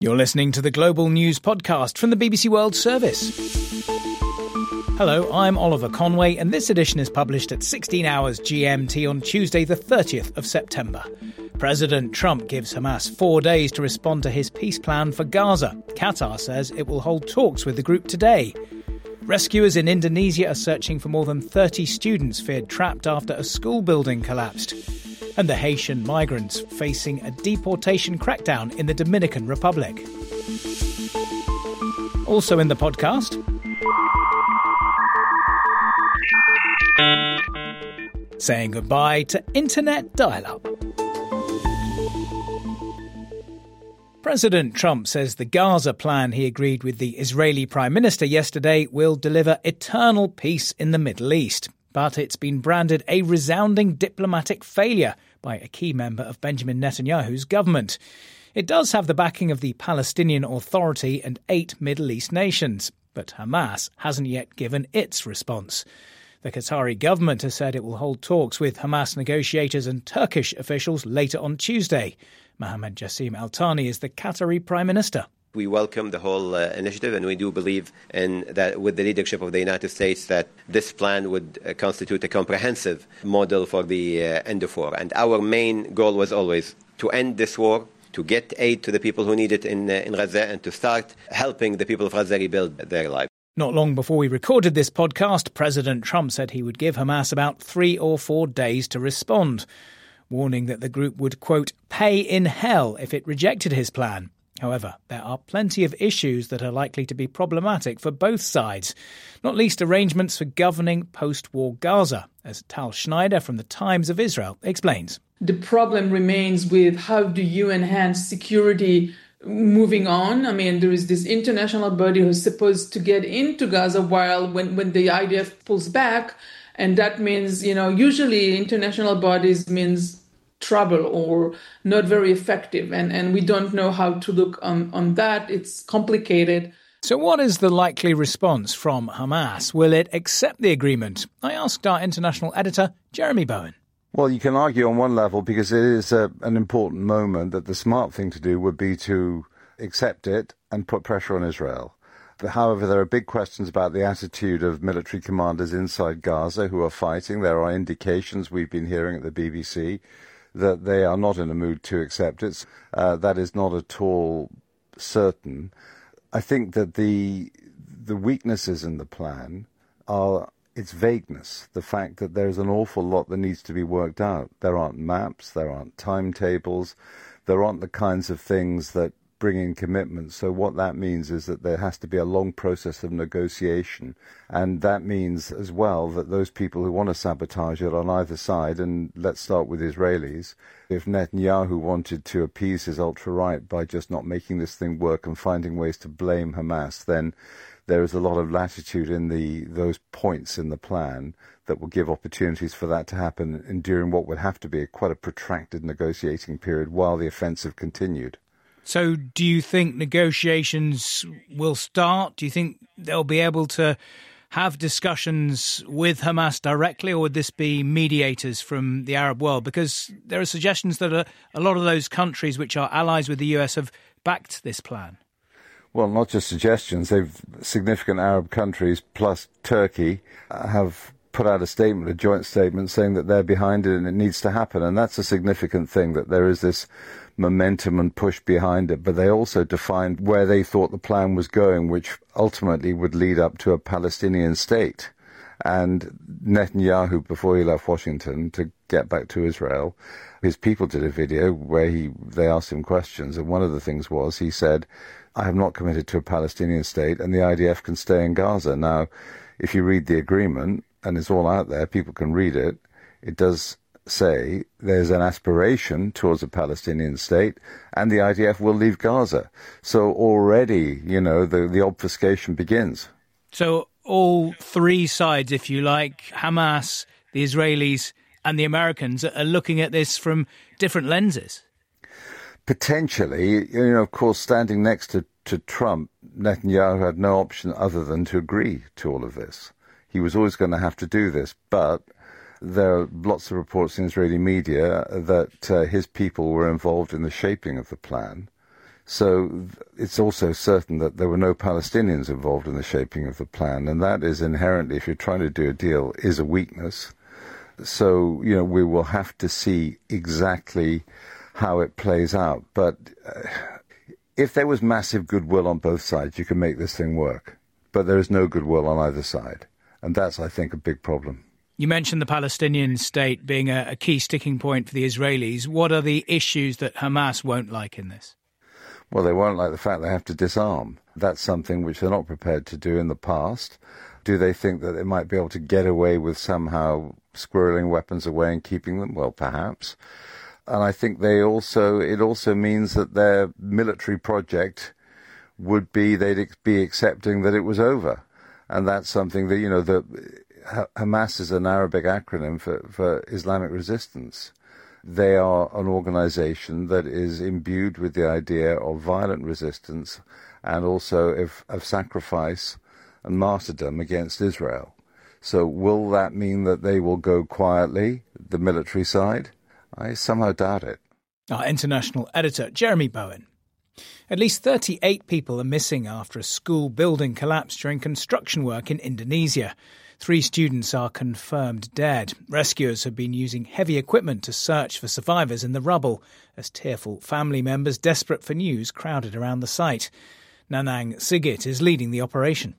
You're listening to the Global News Podcast from the BBC World Service. Hello, I'm Oliver Conway, and this edition is published at 16 hours GMT on Tuesday, the 30th of September. President Trump gives Hamas 4 days to respond to his peace plan for Gaza. Qatar says it will hold talks with the group today. Rescuers in Indonesia are searching for more than 30 students feared trapped after a school building collapsed. And the Haitian migrants facing a deportation crackdown in the Dominican Republic. Also in the podcast, saying goodbye to internet dial-up. President Trump says the Gaza plan he agreed with the Israeli Prime Minister yesterday will deliver eternal peace in the Middle East. But it's been branded a resounding diplomatic failure by a key member of Benjamin Netanyahu's government. It does have the backing of the Palestinian Authority and 8 Middle East nations, but Hamas hasn't yet given its response. The Qatari government has said it will hold talks with Hamas negotiators and Turkish officials later on Tuesday. Mohammed Jassim Al-Thani is the Qatari Prime Minister. We welcome the whole initiative, and we do believe in that with the leadership of the United States that this plan would constitute a comprehensive model for the end of war. And our main goal was always to end this war, to get aid to the people who need it in Gaza, and to start helping the people of Gaza rebuild their lives. Not long before we recorded this podcast, President Trump said he would give Hamas about 3 or 4 days to respond, warning that the group would, quote, pay in hell if it rejected his plan. However, there are plenty of issues that are likely to be problematic for both sides, not least arrangements for governing post-war Gaza, as Tal Schneider from the Times of Israel explains. The problem remains with how do you enhance security moving on. I mean, there is this international body who's supposed to get into Gaza while when the IDF pulls back, and that means, usually international bodies means trouble or not very effective. And we don't know how to look on that. It's complicated. So what is the likely response from Hamas? Will it accept the agreement? I asked our international editor, Jeremy Bowen. Well, you can argue on one level because it is an important moment that the smart thing to do would be to accept it and put pressure on Israel. However, there are big questions about the attitude of military commanders inside Gaza who are fighting. There are indications we've been hearing at the BBC that they are not in a mood to accept it. That is not at all certain. I think that the weaknesses in the plan are its vagueness, the fact that there's an awful lot that needs to be worked out. There aren't maps, there aren't timetables, there aren't the kinds of things that bring in commitments. So what that means is that there has to be a long process of negotiation. And that means as well that those people who want to sabotage it on either side, and let's start with Israelis, if Netanyahu wanted to appease his ultra-right by just not making this thing work and finding ways to blame Hamas, then there is a lot of latitude in those points in the plan that will give opportunities for that to happen and during what would have to be quite a protracted negotiating period while the offensive continued. So do you think negotiations will start? Do you think they'll be able to have discussions with Hamas directly, or would this be mediators from the Arab world? Because there are suggestions that a lot of those countries which are allies with the US have backed this plan. Well, not just suggestions. Significant Arab countries plus Turkey have put out a joint statement saying that they're behind it and it needs to happen. And that's a significant thing, that there is this momentum and push behind it. But they also defined where they thought the plan was going, which ultimately would lead up to a Palestinian state. And Netanyahu, before he left Washington to get back to Israel, his people did a video where they asked him questions. And one of the things was, he said, I have not committed to a Palestinian state and the IDF can stay in Gaza. Now, if you read the agreement, and it's all out there, people can read it, it does say there's an aspiration towards a Palestinian state and the IDF will leave Gaza. So already, the obfuscation begins. So all three sides, if you like, Hamas, the Israelis and the Americans, are looking at this from different lenses. Potentially, of course, standing next to Trump, Netanyahu had no option other than to agree to all of this. He was always going to have to do this, but there are lots of reports in Israeli media that his people were involved in the shaping of the plan. So it's also certain that there were no Palestinians involved in the shaping of the plan, and that is inherently, if you're trying to do a deal, is a weakness. So, we will have to see exactly how it plays out. But if there was massive goodwill on both sides, you can make this thing work. But there is no goodwill on either side. And that's, I think, a big problem. You mentioned the Palestinian state being a key sticking point for the Israelis. What are the issues that Hamas won't like in this? Well, they won't like the fact they have to disarm. That's something which they're not prepared to do in the past. Do they think that they might be able to get away with somehow squirreling weapons away and keeping them? Well, perhaps. And I think it also means that their military project would be, they'd be accepting that it was over. And that's something that, Hamas is an Arabic acronym for Islamic resistance. They are an organization that is imbued with the idea of violent resistance and also of sacrifice and martyrdom against Israel. So will that mean that they will go quietly, the military side? I somehow doubt it. Our international editor, Jeremy Bowen. At least 38 people are missing after a school building collapsed during construction work in Indonesia. 3 students are confirmed dead. Rescuers have been using heavy equipment to search for survivors in the rubble as tearful family members desperate for news crowded around the site. Nanang Sigit is leading the operation.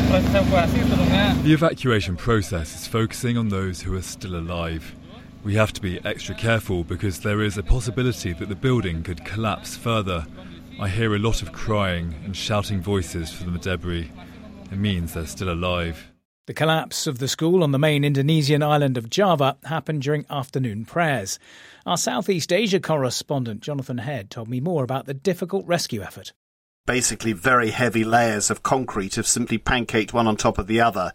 The evacuation process is focusing on those who are still alive. We have to be extra careful because there is a possibility that the building could collapse further. I hear a lot of crying and shouting voices from the debris. It means they're still alive. The collapse of the school on the main Indonesian island of Java happened during afternoon prayers. Our Southeast Asia correspondent Jonathan Head told me more about the difficult rescue effort. Basically, very heavy layers of concrete have simply pancaked one on top of the other.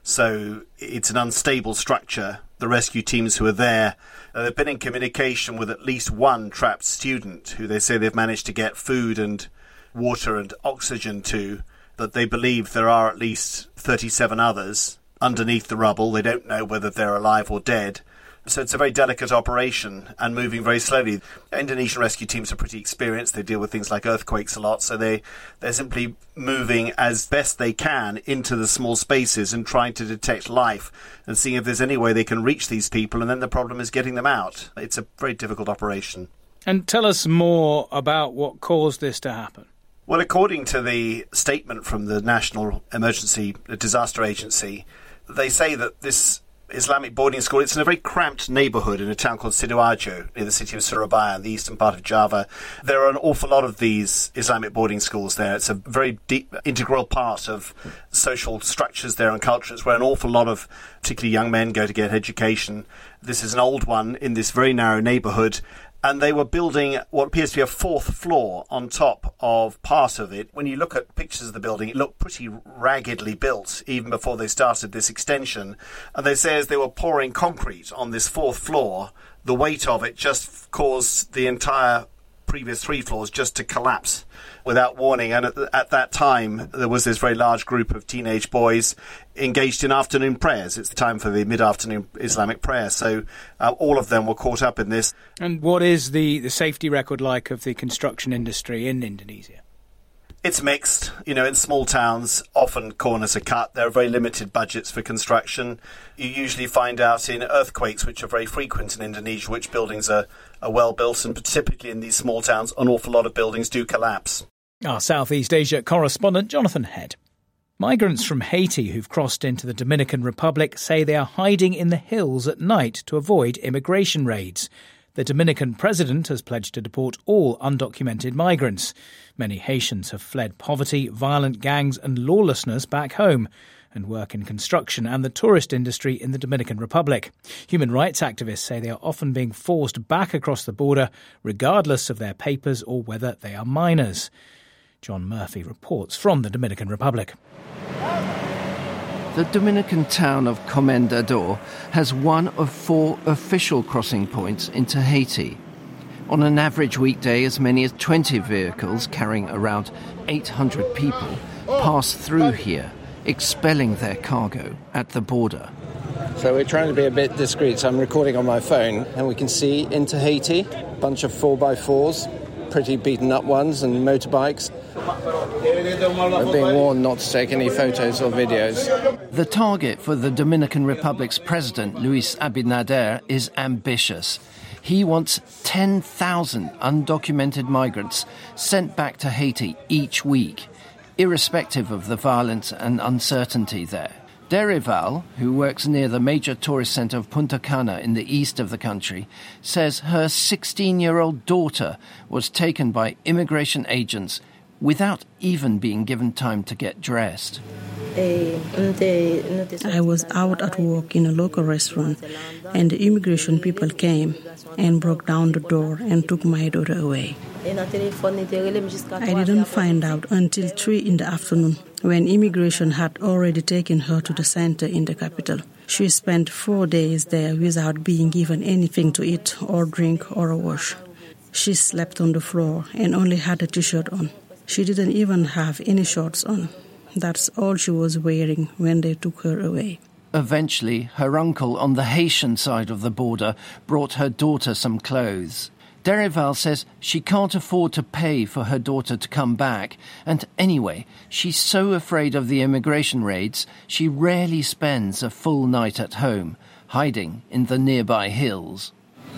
So it's an unstable structure. The rescue teams who are there, they've been in communication with at least one trapped student who they say they've managed to get food and water and oxygen to, that they believe there are at least 37 others underneath the rubble. They don't know whether they're alive or dead. So it's a very delicate operation and moving very slowly. Indonesian rescue teams are pretty experienced. They deal with things like earthquakes a lot. So they're simply moving as best they can into the small spaces and trying to detect life and seeing if there's any way they can reach these people. And then the problem is getting them out. It's a very difficult operation. And tell us more about what caused this to happen. Well, according to the statement from the National Emergency Disaster Agency, they say that this Islamic boarding school, it's in a very cramped neighbourhood in a town called Sidoarjo, near the city of Surabaya, in the eastern part of Java. There are an awful lot of these Islamic boarding schools there. It's a very deep, integral part of social structures there and cultures where an awful lot of particularly young men go to get education. This is an old one in this very narrow neighbourhood. And they were building what appears to be a 4th floor on top of part of it. When you look at pictures of the building, it looked pretty raggedly built even before they started this extension. And they say as they were pouring concrete on this 4th floor, the weight of it just caused the entire previous 3 floors just to collapse without warning. And at that time, there was this very large group of teenage boys engaged in afternoon prayers. It's the time for the mid-afternoon Islamic prayer. So all of them were caught up in this. And what is the safety record like of the construction industry in Indonesia? It's mixed. In small towns, often corners are cut. There are very limited budgets for construction. You usually find out in earthquakes, which are very frequent in Indonesia, which buildings are well built, and typically in these small towns, an awful lot of buildings do collapse. Our Southeast Asia correspondent, Jonathan Head. Migrants from Haiti who've crossed into the Dominican Republic say they are hiding in the hills at night to avoid immigration raids. The Dominican president has pledged to deport all undocumented migrants. Many Haitians have fled poverty, violent gangs and lawlessness back home and work in construction and the tourist industry in the Dominican Republic. Human rights activists say they are often being forced back across the border, regardless of their papers or whether they are minors. John Murphy reports from the Dominican Republic. The Dominican town of Comendador has one of 4 official crossing points into Haiti. On an average weekday, as many as 20 vehicles carrying around 800 people pass through here, expelling their cargo at the border. So we're trying to be a bit discreet, so I'm recording on my phone, and we can see into Haiti, a bunch of 4x4s pretty beaten up ones and motorbikes. We're being warned not to take any photos or videos. The target for the Dominican Republic's president, Luis Abinader, is ambitious. He wants 10,000 undocumented migrants sent back to Haiti each week, irrespective of the violence and uncertainty there. Derival, who works near the major tourist centre of Punta Cana in the east of the country, says her 16-year-old daughter was taken by immigration agents without even being given time to get dressed. I was out at work in a local restaurant, and the immigration people came and broke down the door and took my daughter away. I didn't find out until 3 in the afternoon, when immigration had already taken her to the center in the capital. She spent 4 days there without being given anything to eat or drink or a wash. She slept on the floor and only had a t-shirt on. She didn't even have any shorts on. That's all she was wearing when they took her away. Eventually, her uncle on the Haitian side of the border brought her daughter some clothes. Derival says she can't afford to pay for her daughter to come back, and anyway, she's so afraid of the immigration raids, she rarely spends a full night at home, hiding in the nearby hills.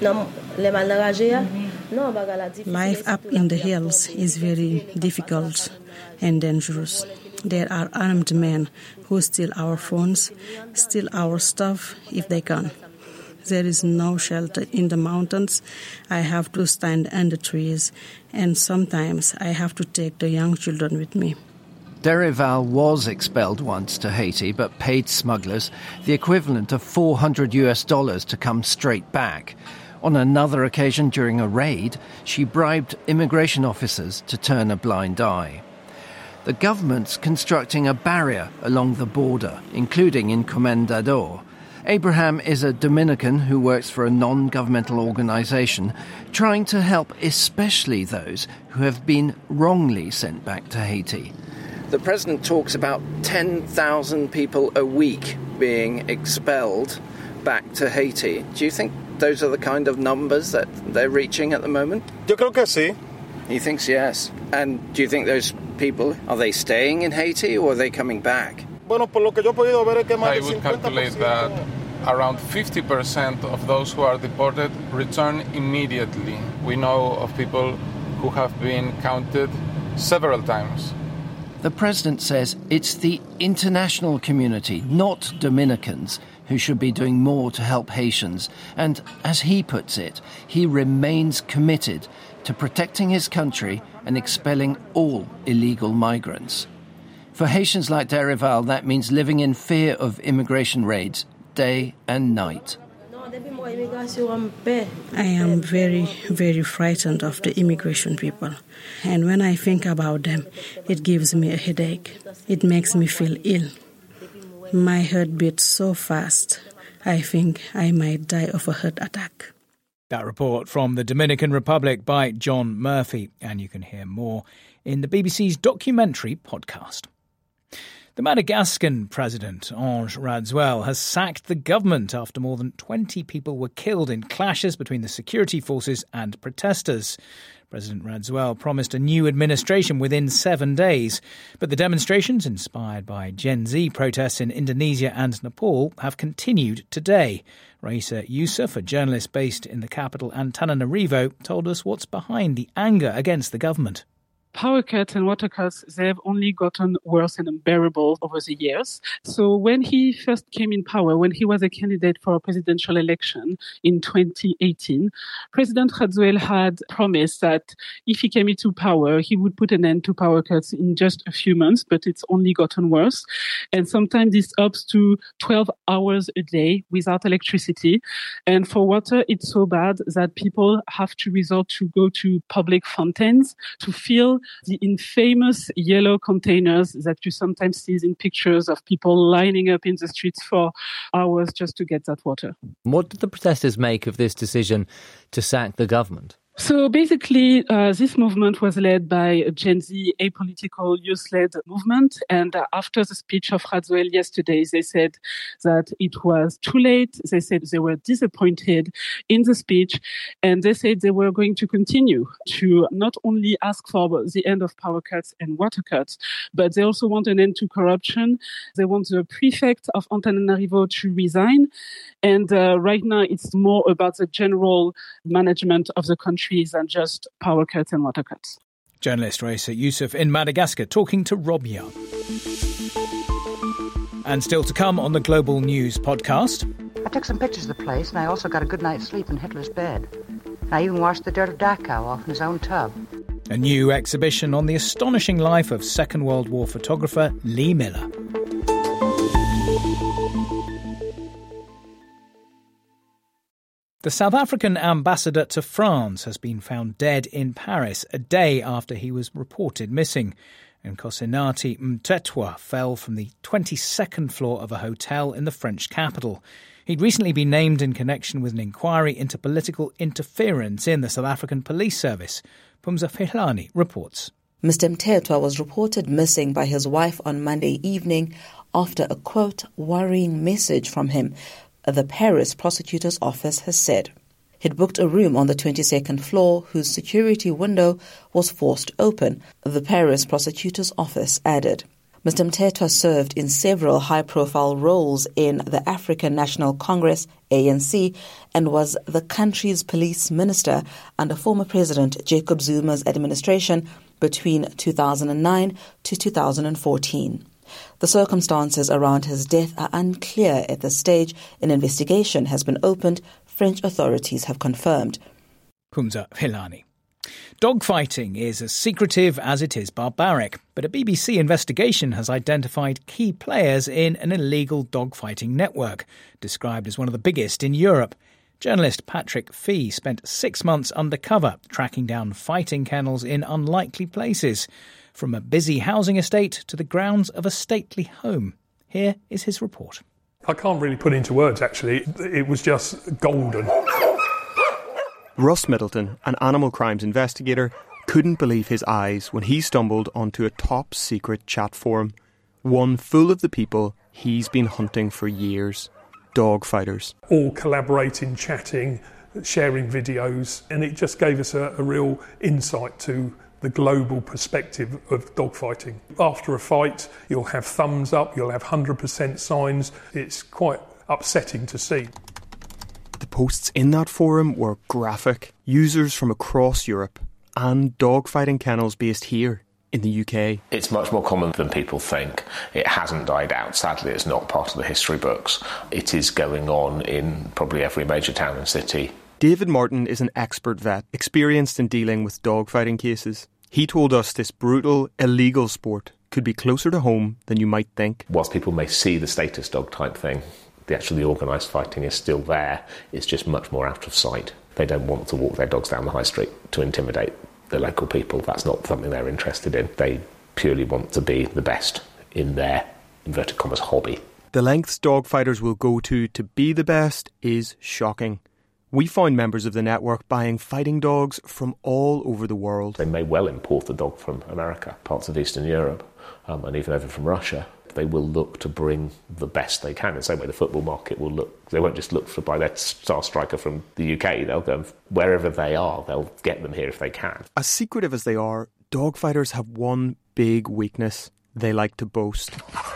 Life up in the hills is very difficult and dangerous. There are armed men who steal our phones, steal our stuff if they can. There is no shelter in the mountains. I have to stand under trees, and sometimes I have to take the young children with me. Derival was expelled once to Haiti, but paid smugglers the equivalent of $400 to come straight back. On another occasion during a raid, she bribed immigration officers to turn a blind eye. The government's constructing a barrier along the border, including in Comendador. Abraham is a Dominican who works for a non-governmental organisation trying to help especially those who have been wrongly sent back to Haiti. The president talks about 10,000 people a week being expelled back to Haiti. Do you think those are the kind of numbers that they're reaching at the moment? Yo creo que sí. He thinks yes. And do you think those people, are they staying in Haiti or are they coming back? I would calculate that around 50% of those who are deported return immediately. We know of people who have been counted several times. The president says it's the international community, not Dominicans, who should be doing more to help Haitians. And as he puts it, he remains committed to protecting his country and expelling all illegal migrants. For Haitians like Derival, that means living in fear of immigration raids day and night. I am very, very frightened of the immigration people. And when I think about them, it gives me a headache. It makes me feel ill. My heart beats so fast, I think I might die of a heart attack. That report from the Dominican Republic by John Murphy, and you can hear more in the BBC's documentary podcast. The Madagascan president, Ange Radzouel, has sacked the government after more than 20 people were killed in clashes between the security forces and protesters. President Radzouel promised a new administration within 7 days, but the demonstrations, inspired by Gen Z protests in Indonesia and Nepal, have continued today. Raisa Youssef, a journalist based in the capital Antananarivo, told us what's behind the anger against the government. Power cuts and water cuts, they've only gotten worse and unbearable over the years. So when he first came in power, when he was a candidate for a presidential election in 2018, President Radzouel had promised that if he came into power, he would put an end to power cuts in just a few months, but it's only gotten worse. And sometimes this ups to 12 hours a day without electricity. And for water, it's so bad that people have to resort to go to public fountains to fill the infamous yellow containers that you sometimes see in pictures of people lining up in the streets for hours just to get that water. What did the protesters make of this decision to sack the government? So basically, this movement was led by a Gen Z apolitical youth-led movement. And after the speech of Radziwiłł yesterday, they said that it was too late. They said they were disappointed in the speech. And they said they were going to continue to not only ask for the end of power cuts and water cuts, but they also want an end to corruption. They want the prefect of Antananarivo to resign. And right now, it's more about the general management of the country than just power cuts and water cuts. Journalist Raisa Youssef in Madagascar talking to Rob Young. And still to come on the Global News podcast. I took some pictures of the place and I also got a good night's sleep in Hitler's bed. I even washed the dirt of Dachau off in his own tub. A new exhibition on the astonishing life of Second World War photographer Lee Miller. The South African ambassador to France has been found dead in Paris a day after he was reported missing. Nkosinathi Mthethwa fell from the 22nd floor of a hotel in the French capital. He'd recently been named in connection with an inquiry into political interference in the South African police service. Phumza Fehlani reports. Mr. Mthethwa was reported missing by his wife on Monday evening after a, quote, worrying message from him, the Paris prosecutor's office has said. He'd booked a room on the 22nd floor whose security window was forced open, the Paris prosecutor's office added. Mr. Mthethwa served in several high-profile roles in the African National Congress, ANC, and was the country's police minister under former President Jacob Zuma's administration between 2009 to 2014. The circumstances around his death are unclear at this stage. An investigation has been opened, French authorities have confirmed. Phumza Fehlani. Dogfighting is as secretive as it is barbaric, but a BBC investigation has identified key players in an illegal dogfighting network, described as one of the biggest in Europe. Journalist Patrick Fee spent 6 months undercover, tracking down fighting kennels in unlikely places, from a busy housing estate to the grounds of a stately home. Here is his report. I can't really put into words, actually. It was just golden. Russ Middleton, an animal crimes investigator, couldn't believe his eyes when he stumbled onto a top-secret chat forum, one full of the people he's been hunting for years, dog fighters. All collaborating, chatting, sharing videos, and it just gave us a real insight to the global perspective of dogfighting. After a fight, you'll have thumbs up, you'll have 100% signs. It's quite upsetting to see. The posts in that forum were graphic. Users from across Europe and dogfighting kennels based here in the UK. It's much more common than people think. It hasn't died out. Sadly, it's not part of the history books. It is going on in probably every major town and city. David Martin is an expert vet, experienced in dealing with dogfighting cases. He told us this brutal, illegal sport could be closer to home than you might think. Whilst people may see the status dog type thing, the organised fighting is still there. It's just much more out of sight. They don't want to walk their dogs down the high street to intimidate the local people. That's not something they're interested in. They purely want to be the best in their, inverted commas, hobby. The lengths dogfighters will go to be the best is shocking. We found members of the network buying fighting dogs from all over the world. They may well import a dog from America, parts of Eastern Europe, and even over from Russia. They will look to bring the best they can. In the same way the football market will look, they won't just look for buy their star striker from the UK. They'll go wherever they are, they'll get them here if they can. As secretive as they are, dogfighters have one big weakness. They like to boast.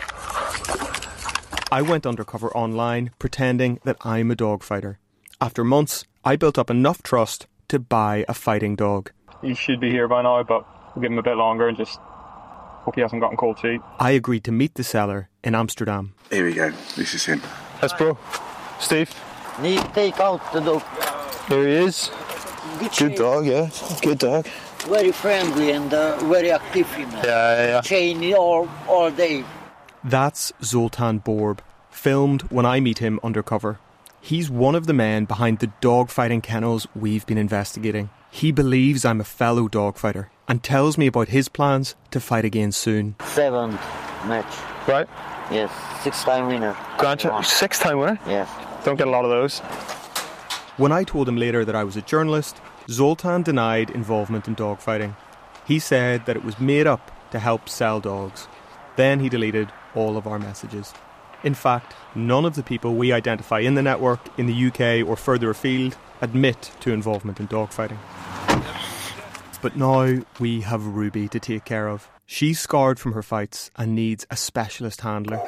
I went undercover online pretending that I'm a dogfighter. After months, I built up enough trust to buy a fighting dog. He should be here by now, but we'll give him a bit longer and just hope he hasn't gotten cold feet. I agreed to meet the seller in Amsterdam. Here we go. This is him. Yes, bro. Steve. Need to take out the dog. Here he is. Good dog, yeah. Good dog. Very friendly and very active. Yeah. Chain all day. That's Zoltan Borb, filmed when I meet him undercover. He's one of the men behind the dogfighting kennels we've been investigating. He believes I'm a fellow dogfighter and tells me about his plans to fight again soon. 7th match. Right? Yes, 6-time winner. Gotcha. 6-time winner? Yes. Don't get a lot of those. When I told him later that I was a journalist, Zoltan denied involvement in dogfighting. He said that it was made up to help sell dogs. Then he deleted all of our messages. In fact, none of the people we identify in the network, in the UK or further afield, admit to involvement in dogfighting. But now we have Ruby to take care of. She's scarred from her fights and needs a specialist handler.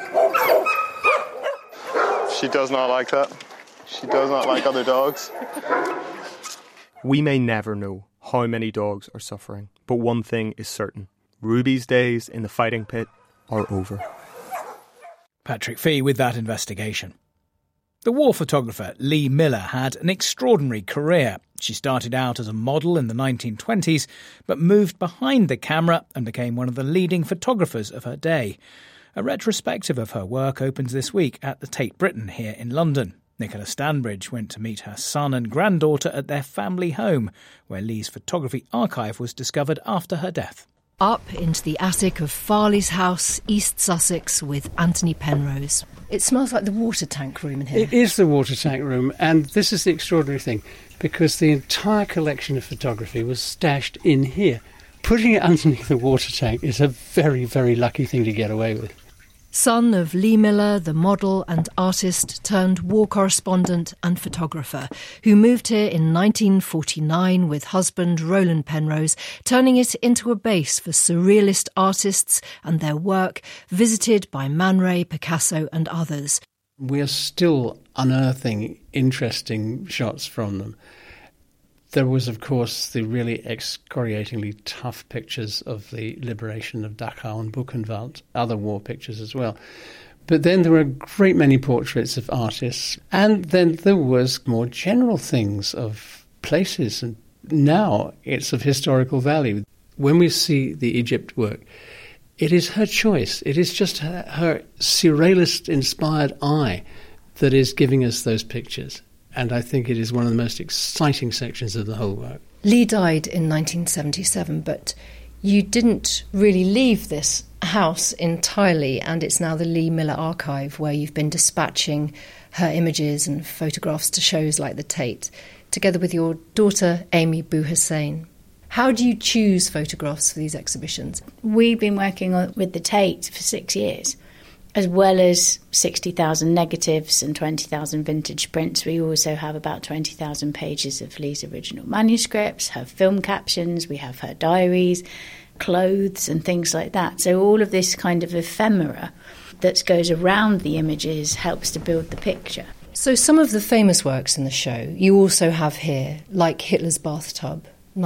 She does not like that. She does not like other dogs. We may never know how many dogs are suffering, but one thing is certain. Ruby's days in the fighting pit are over. Patrick Fee with that investigation. The war photographer Lee Miller had an extraordinary career. She started out as a model in the 1920s, but moved behind the camera and became one of the leading photographers of her day. A retrospective of her work opens this week at the Tate Britain here in London. Nicola Stanbridge went to meet her son and granddaughter at their family home, where Lee's photography archive was discovered after her death. Up into the attic of Farley's house, East Sussex, with Anthony Penrose. It smells like the water tank room in here. It is the water tank room, and this is the extraordinary thing, because the entire collection of photography was stashed in here. Putting it underneath the water tank is a very, very lucky thing to get away with. Son of Lee Miller, the model and artist turned war correspondent and photographer, who moved here in 1949 with husband Roland Penrose, turning it into a base for surrealist artists and their work, visited by Man Ray, Picasso and others. We're still unearthing interesting shots from them. There was, of course, the really excoriatingly tough pictures of the liberation of Dachau and Buchenwald, other war pictures as well. But then there were a great many portraits of artists, and then there was more general things of places, and now it's of historical value. When we see the Egypt work, it is her choice. It is just her surrealist-inspired eye that is giving us those pictures. And I think it is one of the most exciting sections of the whole work. Lee died in 1977, but you didn't really leave this house entirely, and it's now the Lee Miller Archive, where you've been dispatching her images and photographs to shows like the Tate, together with your daughter, Amy Bouhussein. How do you choose photographs for these exhibitions? We've been working with the Tate for 6 years. As well as 60,000 negatives and 20,000 vintage prints, we also have about 20,000 pages of Lee's original manuscripts, her film captions, we have her diaries, clothes and things like that. So all of this kind of ephemera that goes around the images helps to build the picture. So some of the famous works in the show you also have here, like Hitler's bathtub,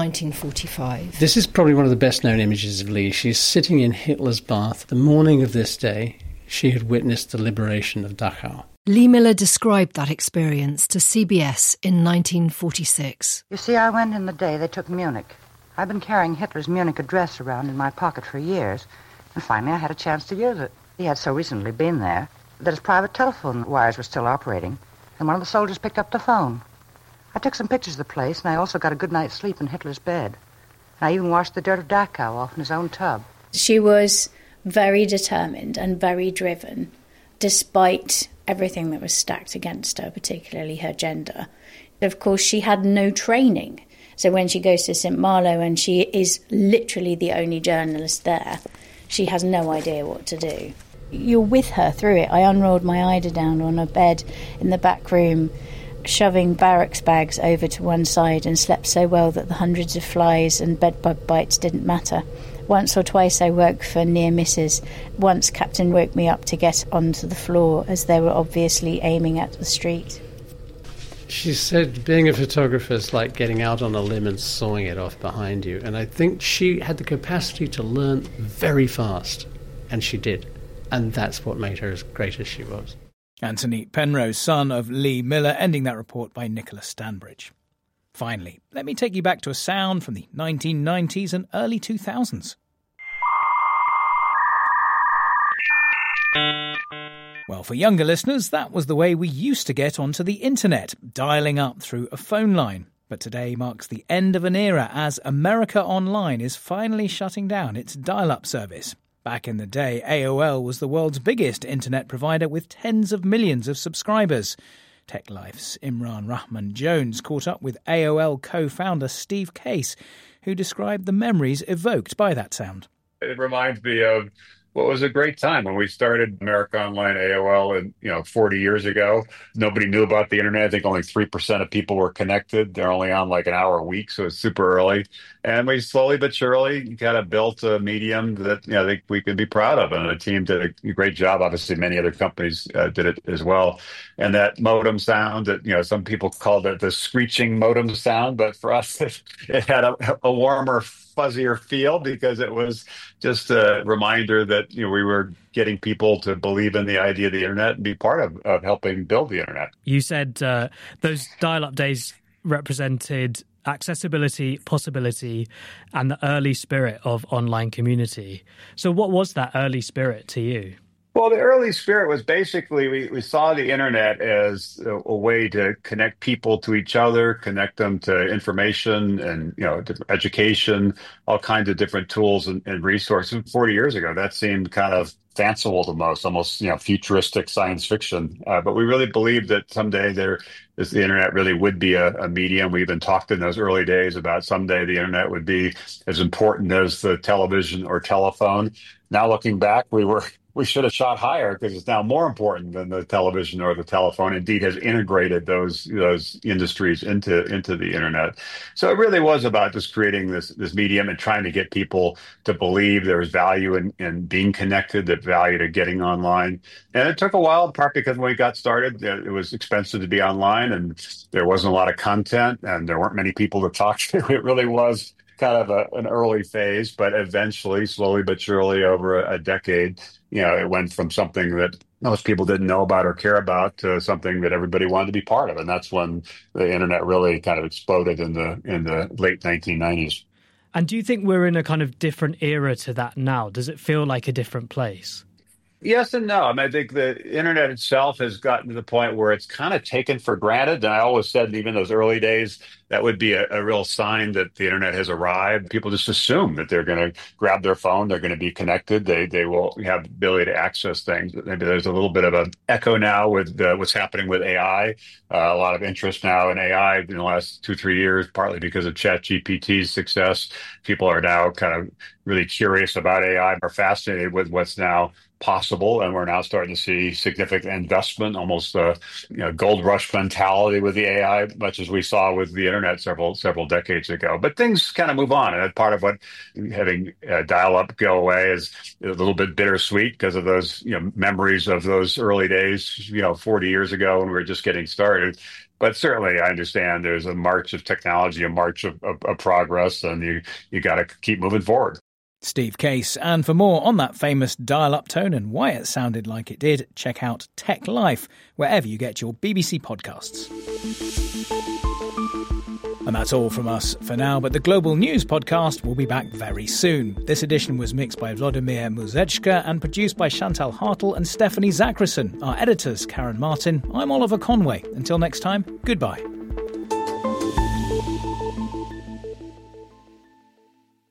1945. This is probably one of the best known images of Lee. She's sitting in Hitler's bath the morning of this day. She had witnessed the liberation of Dachau. Lee Miller described that experience to CBS in 1946. You see, I went in the day they took Munich. I've been carrying Hitler's Munich address around in my pocket for years, and finally I had a chance to use it. He had so recently been there that his private telephone wires were still operating, and one of the soldiers picked up the phone. I took some pictures of the place, and I also got a good night's sleep in Hitler's bed. And I even washed the dirt of Dachau off in his own tub. She was very determined and very driven, despite everything that was stacked against her, particularly her gender. Of course, she had no training. So when she goes to St. Malo and she is literally the only journalist there, she has no idea what to do. You're with her through it. I unrolled my eider down on a bed in the back room, shoving barracks bags over to one side, and slept so well that the hundreds of flies and bedbug bites didn't matter. Once or twice I woke for near misses. Once Captain woke me up to get onto the floor as they were obviously aiming at the street. She said being a photographer is like getting out on a limb and sawing it off behind you. And I think she had the capacity to learn very fast, and she did. And that's what made her as great as she was. Anthony Penrose, son of Lee Miller, ending that report by Nicola Stanbridge. Finally, let me take you back to a sound from the 1990s and early 2000s. Well, for younger listeners, that was the way we used to get onto the internet, dialing up through a phone line. But today marks the end of an era as America Online is finally shutting down its dial-up service. Back in the day, AOL was the world's biggest internet provider with tens of millions of subscribers. Tech Life's Imran Rahman Jones caught up with AOL co-founder Steve Case, who described the memories evoked by that sound. It reminds me of what was a great time when we started America Online AOL, and 40 years ago. Nobody knew about the internet. I think only 3% of people were connected. They're only on like an hour a week, so it's super early. And we slowly but surely kind of built a medium that I think we could be proud of. And the team did a great job. Obviously, many other companies did it as well. And that modem sound that some people called it the screeching modem sound, but for us, it had a warmer, fuzzier feel because it was just a reminder that we were getting people to believe in the idea of the internet and be part of helping build the internet. You said those dial-up days represented accessibility, possibility, and the early spirit of online community. So what was that early spirit to you? Well, the early spirit was basically we saw the internet as a way to connect people to each other, connect them to information and education, all kinds of different tools and resources. 40 years ago, that seemed kind of fanciful to most, almost futuristic science fiction. But we really believed that someday the internet really would be a medium. We even talked in those early days about someday the internet would be as important as the television or telephone. Now looking back, we should have shot higher because it's now more important than the television or the telephone. Indeed, has integrated those industries into the internet. So it really was about just creating this medium and trying to get people to believe there was value in being connected, that value to getting online. And it took a while, in part because when we got started, it was expensive to be online and there wasn't a lot of content and there weren't many people to talk to. It really was kind of an early phase, but eventually, slowly but surely, over a decade, it went from something that most people didn't know about or care about to something that everybody wanted to be part of. And that's when the internet really kind of exploded in the late 1990s. And do you think we're in a kind of different era to that now? Does it feel like a different place? Yes and no. I mean, I think the internet itself has gotten to the point where it's kind of taken for granted. And I always said, even those early days, that would be a real sign that the internet has arrived. People just assume that they're going to grab their phone, they're going to be connected, they will have the ability to access things. Maybe there's a little bit of an echo now with what's happening with AI. A lot of interest now in AI in the last 2-3 years, partly because of ChatGPT's success. People are now kind of really curious about AI, are fascinated with what's now possible, and we're now starting to see significant investment, almost a gold rush mentality with the AI, much as we saw with the internet several decades ago. But things kind of move on, and part of what having dial-up go away is a little bit bittersweet because of those memories of those early days, 40 years ago when we were just getting started. But certainly, I understand there's a march of technology, a march of progress, and you got to keep moving forward. Steve Case. And for more on that famous dial-up tone and why it sounded like it did, check out Tech Life, wherever you get your BBC podcasts. And that's all from us for now, but the Global News podcast will be back very soon. This edition was mixed by Vladimir Muzechka and produced by Chantal Hartle and Stephanie Zacherson. Our editors, Karen Martin. I'm Oliver Conway. Until next time, goodbye.